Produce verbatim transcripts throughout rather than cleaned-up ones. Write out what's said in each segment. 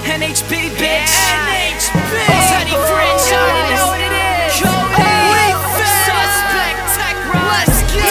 N H B, bitch. N H B. Teddy Franchise. You know what it is. Cody. We Suspect. Tech Rock. Let's go.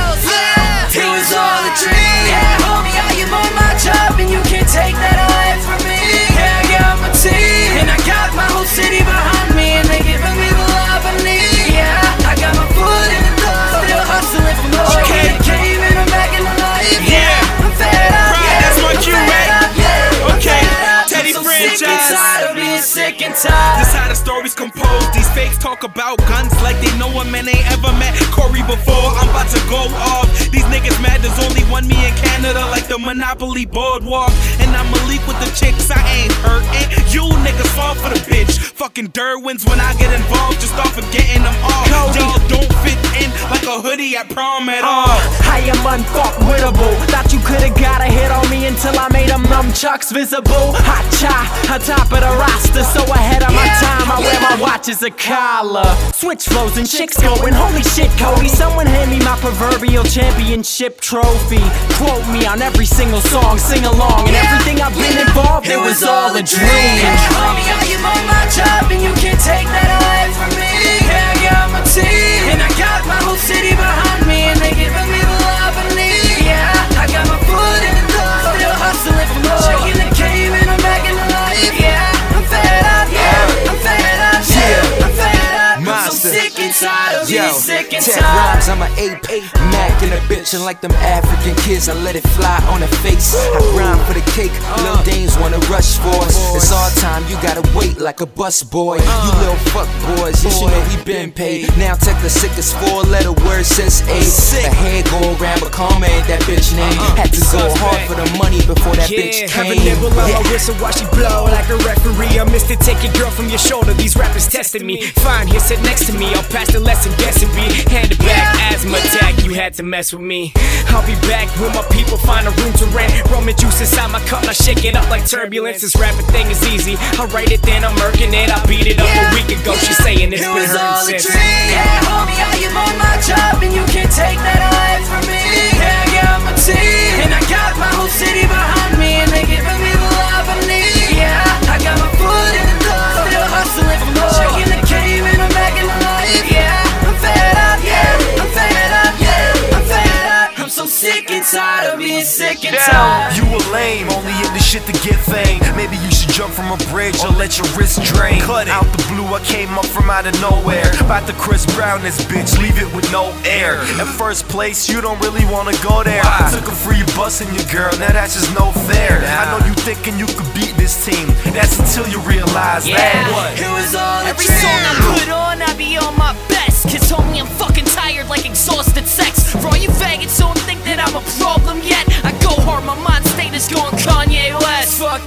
Yeah. It was all a dream. Yeah, homie, I am on my job, and you can't take that away from me. Yeah, I got my team, and I got my whole city behind me, and they giving me the love I need. Yeah, I got my foot in the door, still hustling for more. Okay. Came and I'm back in the life. Yeah. I'm fed up. Right, Yeah, that's my I'm cue, fed right? up, yeah, I'm Okay, fed up. Teddy I'm so sick and Franchise. tired of being sick and tired. This how the story's composed. These fakes talk about guns like they know a man ain't ever met Corey before. I'm about to go off. These niggas mad there's only one me in Canada, like the Monopoly boardwalk. And I'ma leak with the chicks, I ain't hurting. You niggas fall for the bitch. Fucking Derwins when I get involved, just start forgetting them all. Y'all don't fit in like a hoodie at prom at all. I am unfuckwittable. Thought you could've got a hit on me until I made them nunchucks visible. Hot cha, on top of the roster, so ahead of my time. I wear my watch as a collar. Switch flows and chicks going, holy shit, Cody. Someone hand me my proverbial championship trophy. Quote me on every single song, sing along, and everything I've been involved, it was all a dream. Homie, I am on my job, and you can't take that away from me. Yeah, I got my team, and I got my whole city behind me, and they giving me the love I need. Yeah, I got my foot in the door, still hustling for more. Shaking the cave, and I'm back in the life. Yeah, I'm fed up. Yeah, I'm fed up. Yeah, I'm fed up. I'm so sick and tired of being sick and Tech tired. rhymes, I'm a ape, Mac and a bitch, and like them African kids, I let it fly on her face. I grind for the cake, Lil Dames wanna rush for us. It's our time, you gotta wait like a bus boy. You little fuck boys, yes you know we been paid. Now Tech the sickest four-letter word since eight. The head go around, but karma ain't that bitch name. Had to go hard for the money before that bitch Have a came. nibble on my whistle while she blow like a referee. I missed it, take your girl from your shoulder. These rappers testing me. Fine, here, sit next to me. I'll pass the lesson, guess and be handed back. Asthma attack, you had to mess with me. I'll be back when my people find a room to rent. Rum and juice inside my cup, now shake it up like turbulence. This rapping thing is easy. I write it, then I'm murking it. I beat it up a week ago. She's saying it's It been was all hurting a since. dream. Yeah, homie, I am on my job, and you can't take that away from me. Yeah, I got my team, and I got my whole city behind me, and they giving me the love I need. Yeah, I got my foot in the door, still hustling for more. Shaking the cave, and I'm back in the life. Yeah, I'm fed up. Yeah, I'm fed up. Yeah, I'm fed up. I'm so sick and tired of being sick and tired. You a lame, only in this shit to get fame. Maybe you should jump from a bridge or let your wrist drain. Cut out the blue, I came up from out of nowhere. About to Chris Brown this bitch, leave it with no air. At first place, you don't really wanna go there. I took a free bus in your girl, now that's just no fair. I know you thinking you could beat this team, that's until you realize Yeah. that what? It was all a Every dream. song I put on, I be on my best. Cause homie, I'm fucking tired like exhausted sex. For all you faggots who don't think that I'm a problem yet, I go hard, my mind state is going Kanye West. Fuck,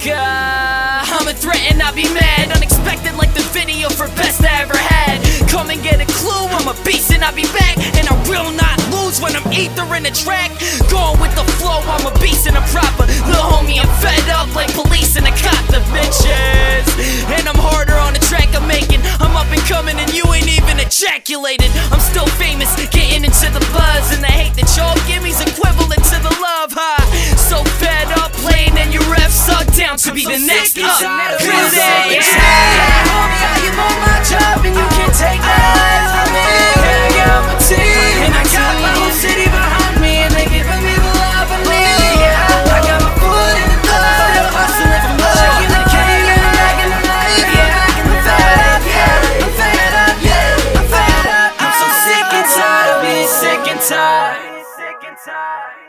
uh, I'm a threat and I be mad. Unexpected like the video for best I ever had. Come and get a clue, I'm a beast and I be back. And I will not lose when I'm ethering the track. Going with the flow, I'm a beast and I'm proper. Lil' homie, I'm fed up like police and a cop, the bitches. And I'm harder on the track I'm making. I'm up and coming and you ain't even ejaculated. I'm still famous, getting into the buzz. And the hate that y'all give me's equivalent to the love, huh? So fed up, playing and your refs suck down to be the next up. It was all a dream. Yeah, homie, I am on my job, and you can't take that away from me. Yeah, I got my team, and I got my whole city behind me, and they giving me the love I need. Yeah, I got my foot in the door, still hustling for more. Shaking the cave, and I'm back in the life. Yeah, I'm fed up. Yeah, I'm fed up. Yeah, I'm fed up. I'm so sick and tired of being sick and tired. Sick and tired.